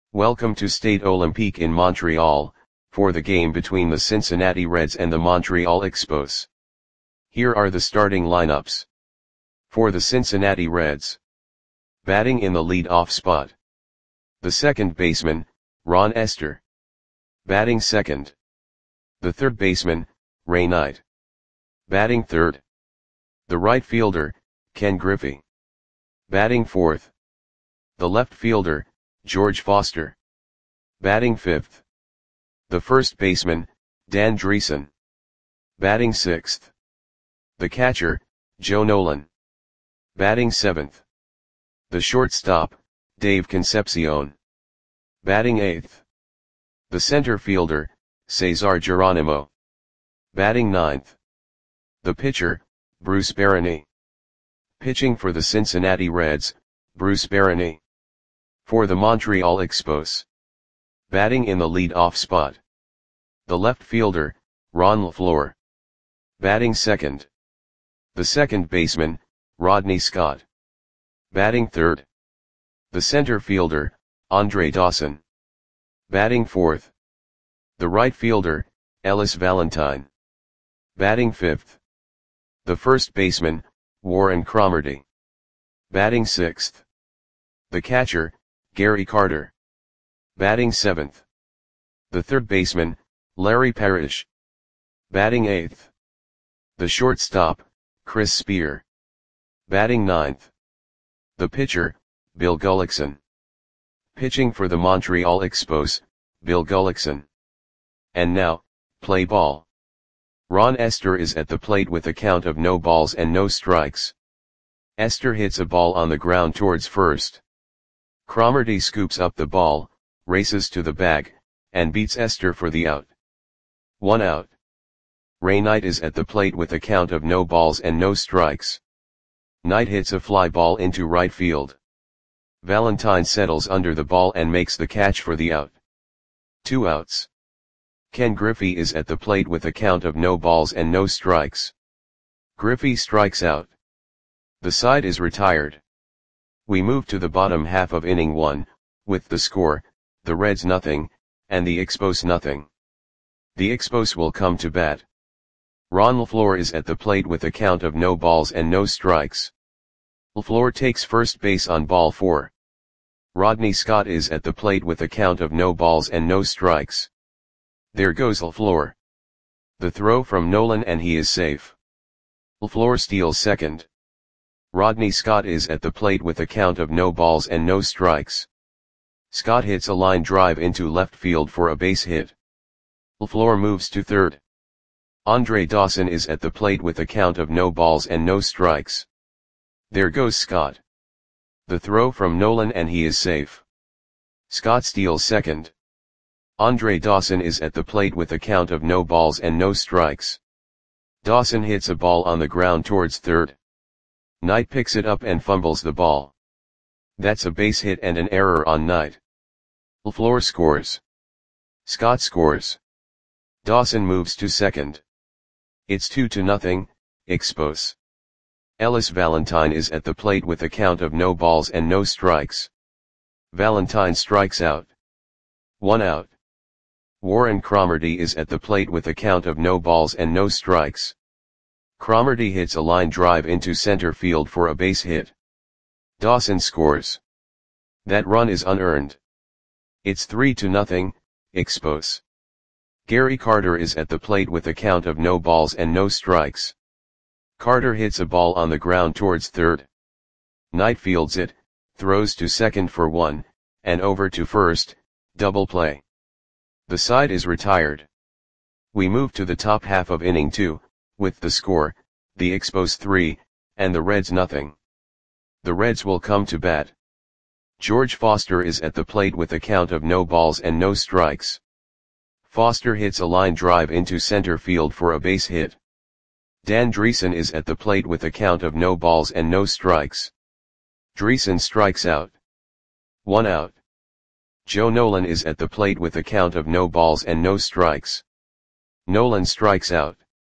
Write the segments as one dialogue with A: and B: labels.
A: Welcome to Stade Olympique in Montreal, for the game between the Cincinnati Reds and the Montreal Expos. Here are the starting lineups. For the Cincinnati Reds. Batting in the lead-off spot. The second baseman, Ron Estes. Batting second. The third baseman, Ray Knight. Batting third. The right fielder, Ken Griffey. Batting fourth. The left fielder, George Foster. Batting fifth. The first baseman, Dan Driessen. Batting sixth. The catcher, Joe Nolan. Batting seventh. The shortstop, Dave Concepcion. Batting eighth. The center fielder, Cesar Geronimo. Batting ninth. The pitcher, Bruce Barany. Pitching for the Cincinnati Reds, Bruce Barany. For the Montreal Expos. Batting in the lead-off spot. The left fielder, Ron LaFleur. Batting second. The second baseman, Rodney Scott. Batting third. The center fielder, Andre Dawson. Batting fourth. The right fielder, Ellis Valentine. Batting fifth. The first baseman, Warren Cromartie. Batting sixth. The catcher, Gary Carter. Batting seventh. The third baseman, Larry Parrish. Batting eighth. The shortstop, Chris Spear. Batting ninth. The pitcher, Bill Gullickson. Pitching for the Montreal Expos, Bill Gullickson. And now, play ball. Ron Estes is at the plate with a count of no balls and no strikes. Estes hits a ball on the ground towards first. Cromartie scoops up the ball, races to the bag, and beats Estes for the out. 1 out. Ray Knight is at the plate with a count of no balls and no strikes. Knight hits a fly ball into right field. Valentine settles under the ball and makes the catch for the out. 2 outs. Ken Griffey is at the plate with a count of no balls and no strikes. Griffey strikes out. The side is retired. We move to the bottom half of inning 1, with the score, the Reds nothing, and the Expos nothing. The Expos will come to bat. Ron LaFleur is at the plate with a count of no balls and no strikes. LaFleur takes first base on ball 4. Rodney Scott is at the plate with a count of no balls and no strikes. There goes LaFleur. The throw from Nolan and he is safe. LaFleur steals second. Rodney Scott is at the plate with a count of no balls and no strikes. Scott hits a line drive into left field for a base hit. LaFleur moves to third. Andre Dawson is at the plate with a count of no balls and no strikes. There goes Scott. The throw from Nolan and he is safe. Scott steals second. Andre Dawson is at the plate with a count of no balls and no strikes. Dawson hits a ball on the ground towards third. Knight picks it up and fumbles the ball. That's a base hit and an error on Knight. LaFleur scores. Scott scores. Dawson moves to second. It's 2-0, Expos. Ellis Valentine is at the plate with a count of no balls and no strikes. Valentine strikes out. 1 out. Warren Cromartie is at the plate with a count of no balls and no strikes. Cromartie hits a line drive into center field for a base hit. Dawson scores. That run is unearned. It's 3-0, Expos. Gary Carter is at the plate with a count of no balls and no strikes. Carter hits a ball on the ground towards third. Knight fields it, throws to second for 1, and over to first, double play. The side is retired. We move to the top half of inning 2, with the score, the Expos 3, and the Reds nothing. The Reds will come to bat. George Foster is at the plate with a count of no balls and no strikes. Foster hits a line drive into center field for a base hit. Dan Driessen is at the plate with a count of no balls and no strikes. Driessen strikes out. 1 out. Joe Nolan is at the plate with a count of no balls and no strikes. Nolan strikes out.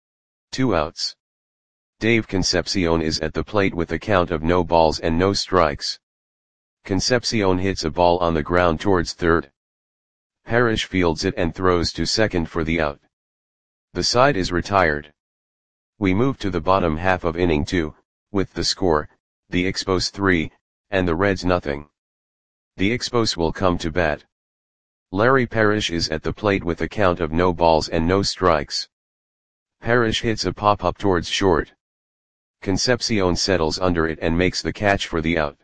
A: 2 outs. Dave Concepcion is at the plate with a count of no balls and no strikes. Concepcion hits a ball on the ground towards third. Parrish fields it and throws to second for the out. The side is retired. We move to the bottom half of inning 2, with the score, the Expos 3, and the Reds nothing. The Expos will come to bat. Larry Parrish is at the plate with a count of no balls and no strikes. Parrish hits a pop-up towards short. Concepcion settles under it and makes the catch for the out.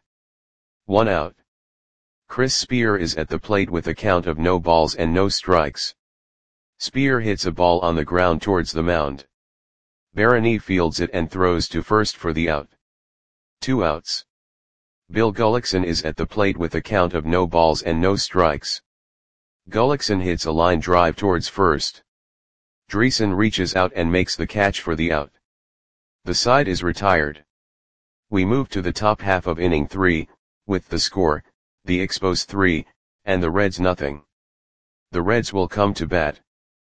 A: 1 out. Chris Spear is at the plate with a count of no balls and no strikes. Spear hits a ball on the ground towards the mound. Barany fields it and throws to first for the out. 2 outs. Bill Gullickson is at the plate with a count of no balls and no strikes. Gullickson hits a line drive towards first. Dreesen reaches out and makes the catch for the out. The side is retired. We move to the top half of inning 3, with the score, the Expos 3, and the Reds nothing. The Reds will come to bat.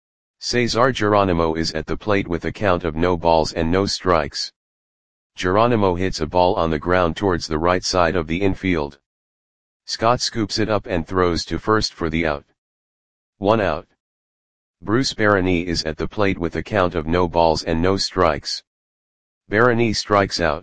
A: Cesar Geronimo is at the plate with a count of no balls and no strikes. Geronimo hits a ball on the ground towards the right side of the infield. Scott scoops it up and throws to first for the out. 1 out. Bruce Barany is at the plate with a count of no balls and no strikes. Barany strikes out.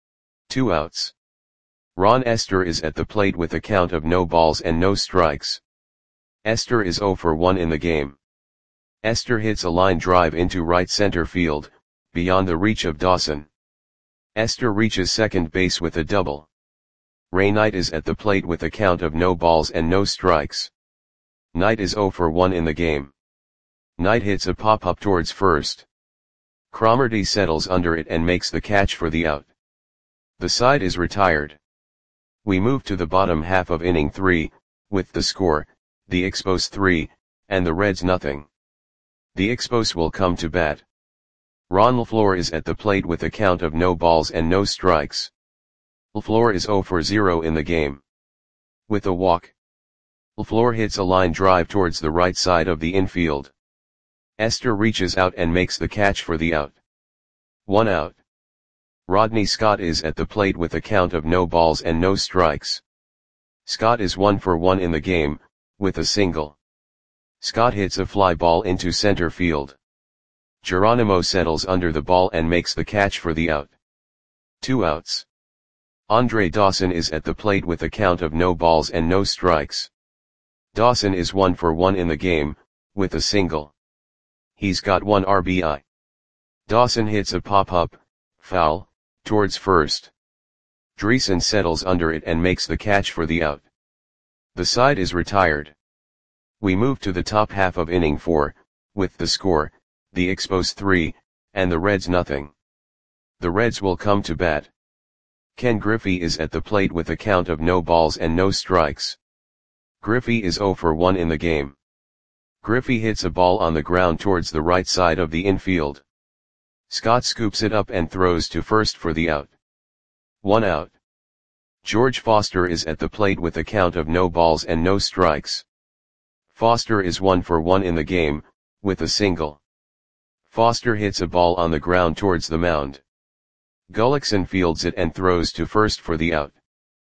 A: 2 outs. Ron Esther is at the plate with a count of no balls and no strikes. Esther is 0 for 1 in the game. Esther hits a line drive into right center field, beyond the reach of Dawson. Esther reaches second base with a double. Ray Knight is at the plate with a count of no balls and no strikes. Knight is 0 for 1 in the game. Knight hits a pop-up towards first. Cromartie settles under it and makes the catch for the out. The side is retired. We move to the bottom half of inning 3, with the score, the Expos 3, and the Reds nothing. The Expos will come to bat. Ron LaFleur is at the plate with a count of no balls and no strikes. LaFleur is 0 for 0 in the game. With a walk. LaFleur hits a line drive towards the right side of the infield. Esther reaches out and makes the catch for the out. 1 out. Rodney Scott is at the plate with a count of no balls and no strikes. Scott is 1 for 1 in the game, with a single. Scott hits a fly ball into center field. Geronimo settles under the ball and makes the catch for the out. 2 outs. Andre Dawson is at the plate with a count of no balls and no strikes. Dawson is 1 for 1 in the game, with a single. He's got 1 RBI. Dawson hits a pop-up, foul, towards first. Dreesen settles under it and makes the catch for the out. The side is retired. We move to the top half of inning 4, with the score, the Expos 3, and the Reds nothing. The Reds will come to bat. Ken Griffey is at the plate with a count of no balls and no strikes. Griffey is 0 for 1 in the game. Griffey hits a ball on the ground towards the right side of the infield. Scott scoops it up and throws to first for the out. 1 out. George Foster is at the plate with a count of no balls and no strikes. Foster is 1 for 1 in the game, with a single. Foster hits a ball on the ground towards the mound. Gullickson fields it and throws to first for the out.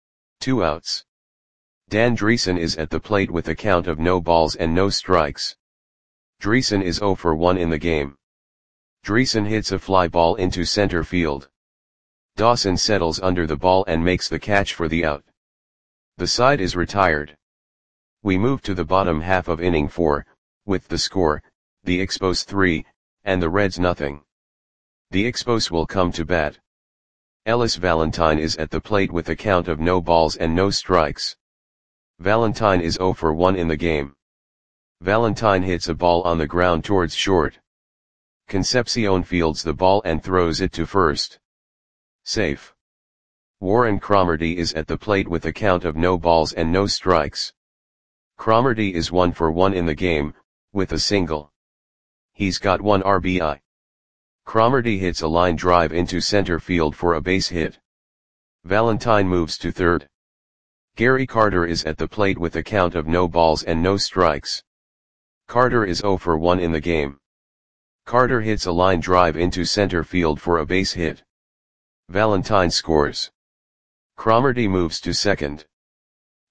A: 2 outs. Dan Dreesen is at the plate with a count of no balls and no strikes. Dreesen is 0 for 1 in the game. Dreesen hits a fly ball into center field. Dawson settles under the ball and makes the catch for the out. The side is retired. We move to the bottom half of inning 4, with the score, the Expos 3, and the Reds nothing. The Expos will come to bat. Ellis Valentine is at the plate with a count of no balls and no strikes. Valentine is 0 for 1 in the game. Valentine hits a ball on the ground towards short. Concepcion fields the ball and throws it to first. Safe. Warren Cromartie is at the plate with a count of no balls and no strikes. Cromartie is 1 for 1 in the game, with a single. He's got 1 RBI. Cromartie hits a line drive into center field for a base hit. Valentine moves to third. Gary Carter is at the plate with a count of no balls and no strikes. Carter is 0 for 1 in the game. Carter hits a line drive into center field for a base hit. Valentine scores. Cromartie moves to second.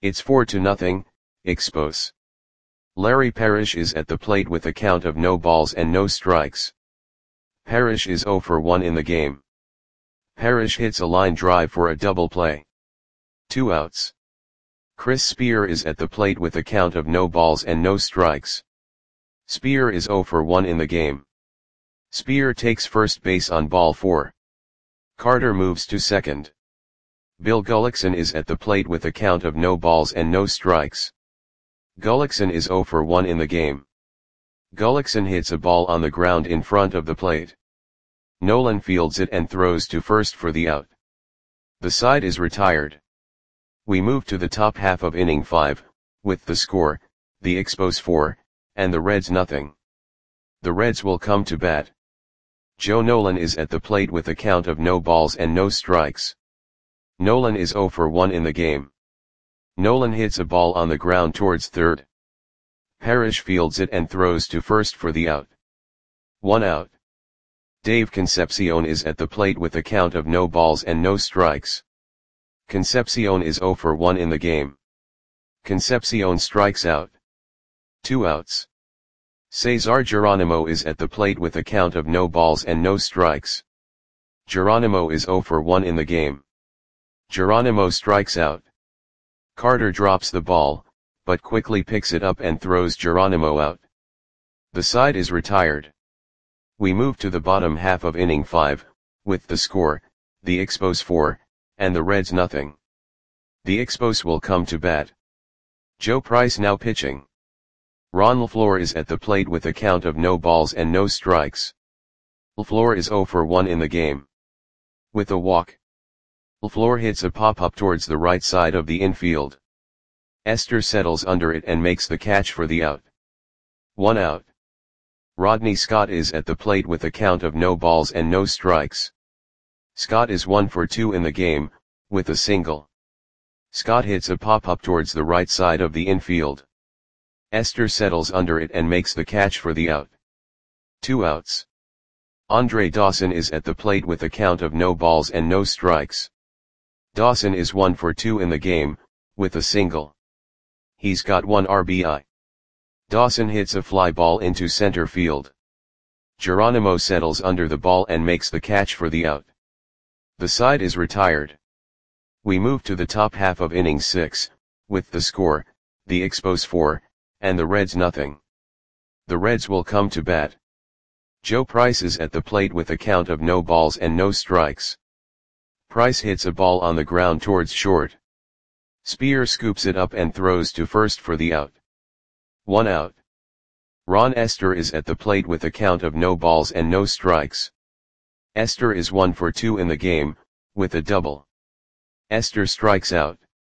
A: It's 4-0, Expos. Larry Parrish is at the plate with a count of no balls and no strikes. Parrish is 0 for 1 in the game. Parrish hits a line drive for a double play. 2 outs. Chris Spear is at the plate with a count of no balls and no strikes. Spear is 0 for 1 in the game. Spear takes first base on ball 4. Carter moves to second. Bill Gullickson is at the plate with a count of no balls and no strikes. Gullickson is 0 for 1 in the game. Gullickson hits a ball on the ground in front of the plate. Nolan fields it and throws to first for the out. The side is retired. We move to the top half of inning 5, with the score, the Expos 4, and the Reds nothing. The Reds will come to bat. Joe Nolan is at the plate with a count of no balls and no strikes. Nolan is 0 for 1 in the game. Nolan hits a ball on the ground towards third. Parrish fields it and throws to first for the out. 1 out. Dave Concepcion is at the plate with a count of no balls and no strikes. Concepcion is 0 for 1 in the game. Concepcion strikes out. 2 outs. Cesar Geronimo is at the plate with a count of no balls and no strikes. Geronimo is 0 for 1 in the game. Geronimo strikes out. Carter drops the ball, but quickly picks it up and throws Geronimo out. The side is retired. We move to the bottom half of inning 5, with the score, the Expos 4, and the Reds nothing. The Expos will come to bat. Joe Price now pitching. Ron LaFleur is at the plate with a count of no balls and no strikes. LaFleur is 0 for 1 in the game. With a walk. LaFleur hits a pop-up towards the right side of the infield. Esther settles under it and makes the catch for the out. 1 out. Rodney Scott is at the plate with a count of no balls and no strikes. Scott is 1 for 2 in the game, with a single. Scott hits a pop-up towards the right side of the infield. Esther settles under it and makes the catch for the out. 2 outs. Andre Dawson is at the plate with a count of no balls and no strikes. Dawson is 1 for 2 in the game, with a single. He's got 1 RBI. Dawson hits a fly ball into center field. Geronimo settles under the ball and makes the catch for the out. The side is retired. We move to the top half of inning 6, with the score, the Expos 4, and the Reds nothing. The Reds will come to bat. Joe Price is at the plate with a count of no balls and no strikes. Price hits a ball on the ground towards short. Spear scoops it up and throws to first for the out. 1 out. Ron Esther is at the plate with a count of no balls and no strikes. Esther is 1 for 2 in the game, with a double. Esther strikes out.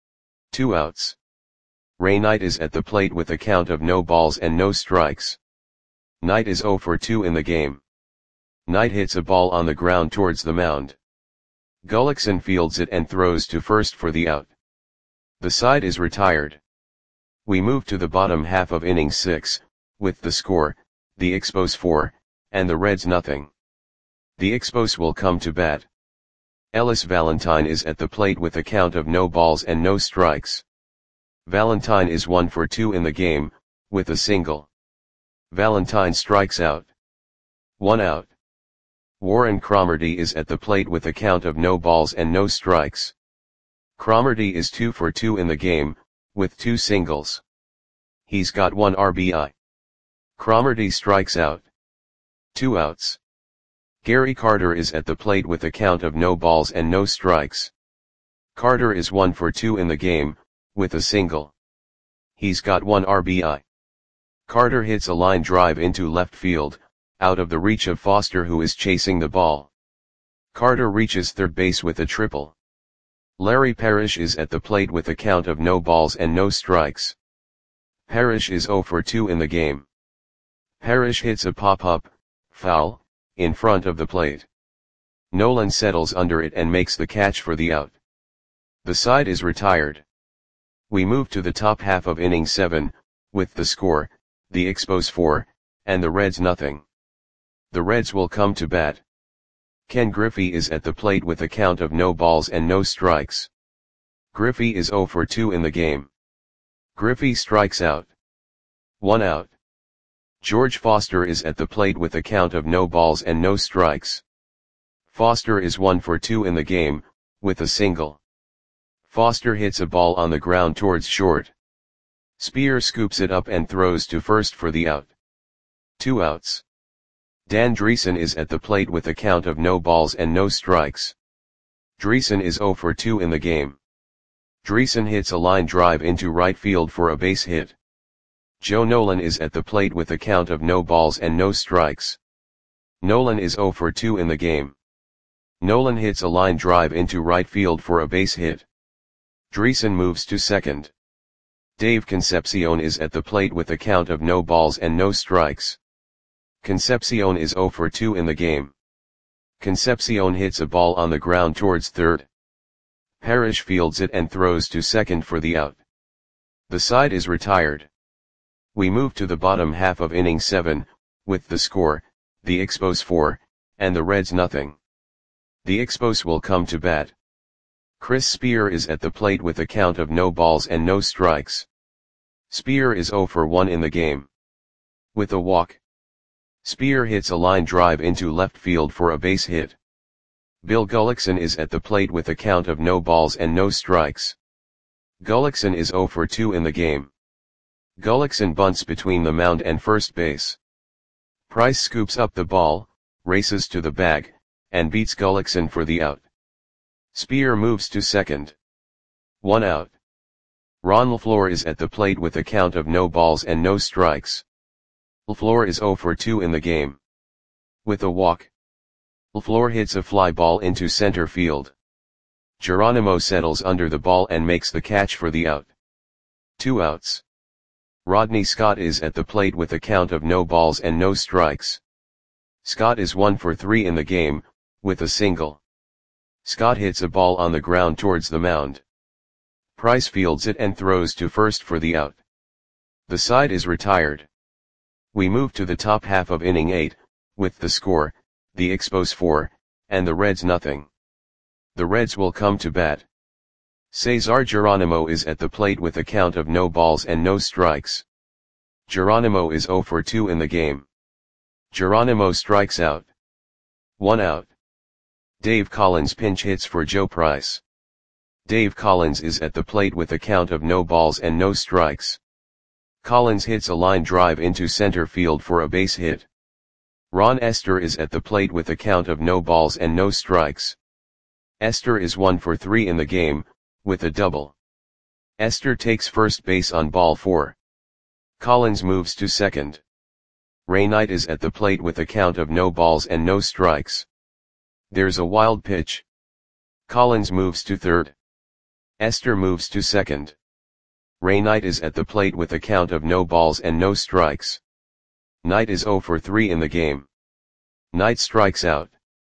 A: 2 outs. Ray Knight is at the plate with a count of no balls and no strikes. Knight is 0 for 2 in the game. Knight hits a ball on the ground towards the mound. Gullickson fields it and throws to first for the out. The side is retired. We move to the bottom half of inning 6, with the score, the Expos 4, and the Reds nothing. The Expos will come to bat. Ellis Valentine is at the plate with a count of no balls and no strikes. Valentine is 1 for 2 in the game, with a single. Valentine strikes out. 1 out. Warren Cromartie is at the plate with a count of no balls and no strikes. Cromartie is 2 for 2 in the game, with 2 singles. He's got 1 RBI. Cromartie strikes out. 2 outs. Gary Carter is at the plate with a count of no balls and no strikes. Carter is 1 for 2 in the game, with a single. He's got 1 RBI. Carter hits a line drive into left field, out of the reach of Foster, who is chasing the ball. Carter reaches third base with a triple. Larry Parrish is at the plate with a count of no balls and no strikes. Parrish is 0 for 2 in the game. Parrish hits a pop-up, foul, in front of the plate. Nolan settles under it and makes the catch for the out. The side is retired. We move to the top half of inning 7, with the score, the Expos 4, and the Reds nothing. The Reds will come to bat. Ken Griffey is at the plate with a count of no balls and no strikes. Griffey is 0 for 2 in the game. Griffey strikes out. 1 out. George Foster is at the plate with a count of no balls and no strikes. Foster is 1 for 2 in the game, with a single. Foster hits a ball on the ground towards short. Speer scoops it up and throws to first for the out. 2 outs. Dan Driessen is at the plate with a count of no balls and no strikes. Driessen is 0 for 2 in the game. Driessen hits a line drive into right field for a base hit. Joe Nolan is at the plate with a count of no balls and no strikes. Nolan is 0 for 2 in the game. Nolan hits a line drive into right field for a base hit. Driessen moves to second. Dave Concepcion is at the plate with a count of no balls and no strikes. Concepcion is 0 for 2 in the game. Concepcion hits a ball on the ground towards third. Parrish fields it and throws to second for the out. The side is retired. We move to the bottom half of inning 7, with the score, the Expos 4, and the Reds nothing. The Expos will come to bat. Chris Speer is at the plate with a count of no balls and no strikes. Speer is 0 for 1 in the game. With a walk. Speer hits a line drive into left field for a base hit. Bill Gullickson is at the plate with a count of no balls and no strikes. Gullickson is 0 for 2 in the game. Gullickson bunts between the mound and first base. Price scoops up the ball, races to the bag, and beats Gullickson for the out. Speer moves to second. 1 out. Ron LaFleur is at the plate with a count of no balls and no strikes. LaFleur is 0 for 2 in the game. With a walk. LaFleur hits a fly ball into center field. Geronimo settles under the ball and makes the catch for the out. 2 outs. Rodney Scott is at the plate with a count of no balls and no strikes. Scott is 1 for 3 in the game, with a single. Scott hits a ball on the ground towards the mound. Price fields it and throws to first for the out. The side is retired. We move to the top half of inning 8, with the score, the Expos 4, and the Reds nothing. The Reds will come to bat. Cesar Geronimo is at the plate with a count of no balls and no strikes. Geronimo is 0 for 2 in the game. Geronimo strikes out. 1 out. Dave Collins pinch hits for Joe Price. Dave Collins is at the plate with a count of no balls and no strikes. Collins hits a line drive into center field for a base hit. Ron Esther is at the plate with a count of no balls and no strikes. Esther is 1 for 3 in the game, with a double. Esther takes first base on ball 4. Collins moves to second. Ray Knight is at the plate with a count of no balls and no strikes. There's a wild pitch. Collins moves to third. Esther moves to second. Ray Knight is at the plate with a count of no balls and no strikes. Knight is 0 for 3 in the game. Knight strikes out.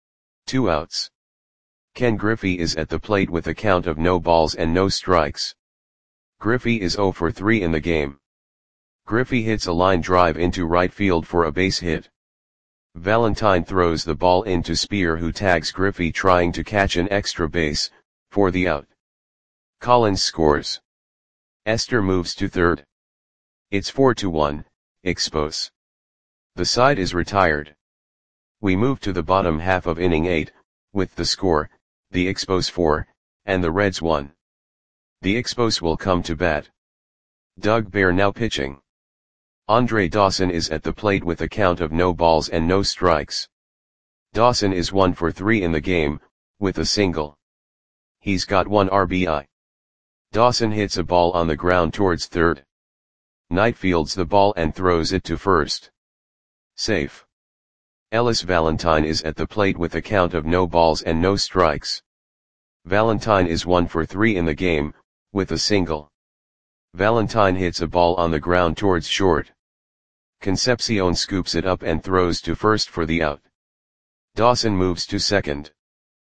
A: 2 outs. Ken Griffey is at the plate with a count of no balls and no strikes. Griffey is 0 for 3 in the game. Griffey hits a line drive into right field for a base hit. Valentine throws the ball into Speer, who tags Griffey trying to catch an extra base, for the out. Collins scores. Esther moves to third. It's 4-1, Expos. The side is retired. We move to the bottom half of inning 8, with the score, the Expos 4, and the Reds 1. The Expos will come to bat. Doug Bear now pitching. Andre Dawson is at the plate with a count of no balls and no strikes. Dawson is 1 for 3 in the game, with a single. He's got 1 RBI. Dawson hits a ball on the ground towards third. Knight fields the ball and throws it to first. Safe. Ellis Valentine is at the plate with a count of no balls and no strikes. Valentine is 1 for 3 in the game, with a single. Valentine hits a ball on the ground towards short. Concepcion scoops it up and throws to first for the out. Dawson moves to second.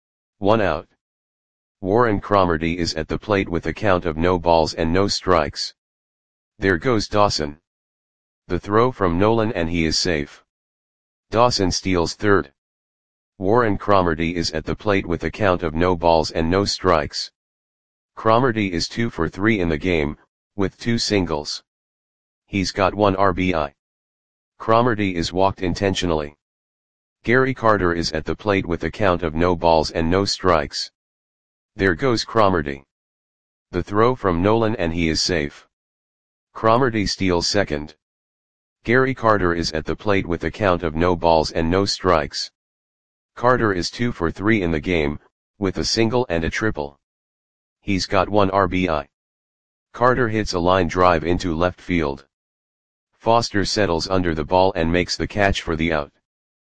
A: 1 out. Warren Cromartie is at the plate with a count of no balls and no strikes. There goes Dawson. The throw from Nolan and he is safe. Dawson steals third. Warren Cromartie is at the plate with a count of no balls and no strikes. Cromartie is 2 for 3 in the game, with 2 singles. He's got 1 RBI. Cromartie is walked intentionally. Gary Carter is at the plate with a count of no balls and no strikes. There goes Cromartie. The throw from Nolan and he is safe. Cromartie steals second. Gary Carter is at the plate with a count of no balls and no strikes. Carter is 2 for 3 in the game, with a single and a triple. He's got 1 RBI. Carter hits a line drive into left field. Foster settles under the ball and makes the catch for the out.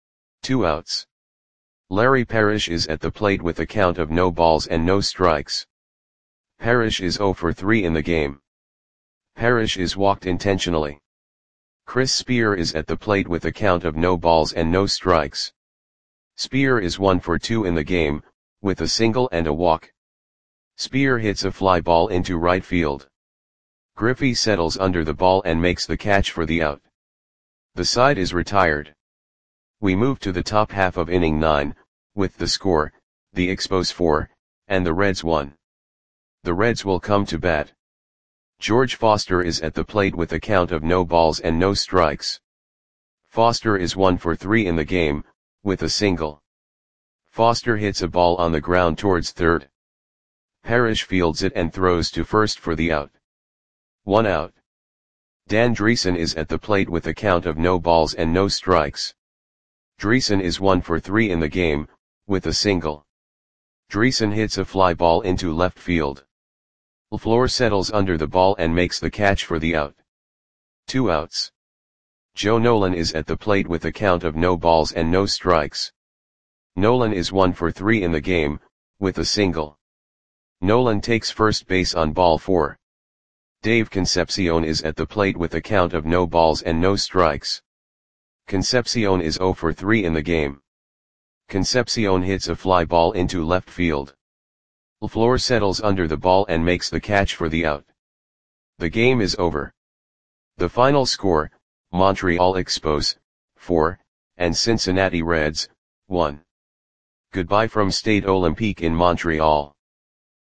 A: 2 outs. Larry Parrish is at the plate with a count of no balls and no strikes. Parrish is 0 for 3 in the game. Parrish is walked intentionally. Chris Spear is at the plate with a count of no balls and no strikes. Spear is 1 for 2 in the game, with a single and a walk. Spear hits a fly ball into right field. Griffey settles under the ball and makes the catch for the out. The side is retired. We move to the top half of inning 9, with the score, the Expos 4, and the Reds 1. The Reds will come to bat. George Foster is at the plate with a count of no balls and no strikes. Foster is 1 for 3 in the game, with a single. Foster hits a ball on the ground towards third. Parrish fields it and throws to first for the out. 1 out. Dan Dreesen is at the plate with a count of no balls and no strikes. Dreesen is 1 for 3 in the game, with a single. Dreesen hits a fly ball into left field. LaFleur settles under the ball and makes the catch for the out. 2 outs. Joe Nolan is at the plate with a count of no balls and no strikes. Nolan is 1 for 3 in the game, with a single. Nolan takes first base on ball 4. Dave Concepcion is at the plate with a count of no balls and no strikes. Concepcion is 0 for 3 in the game. Concepcion hits a fly ball into left field. LaFleur settles under the ball and makes the catch for the out. The game is over. The final score, Montreal Expos, 4, and Cincinnati Reds, 1. Goodbye from Stade Olympique in Montreal.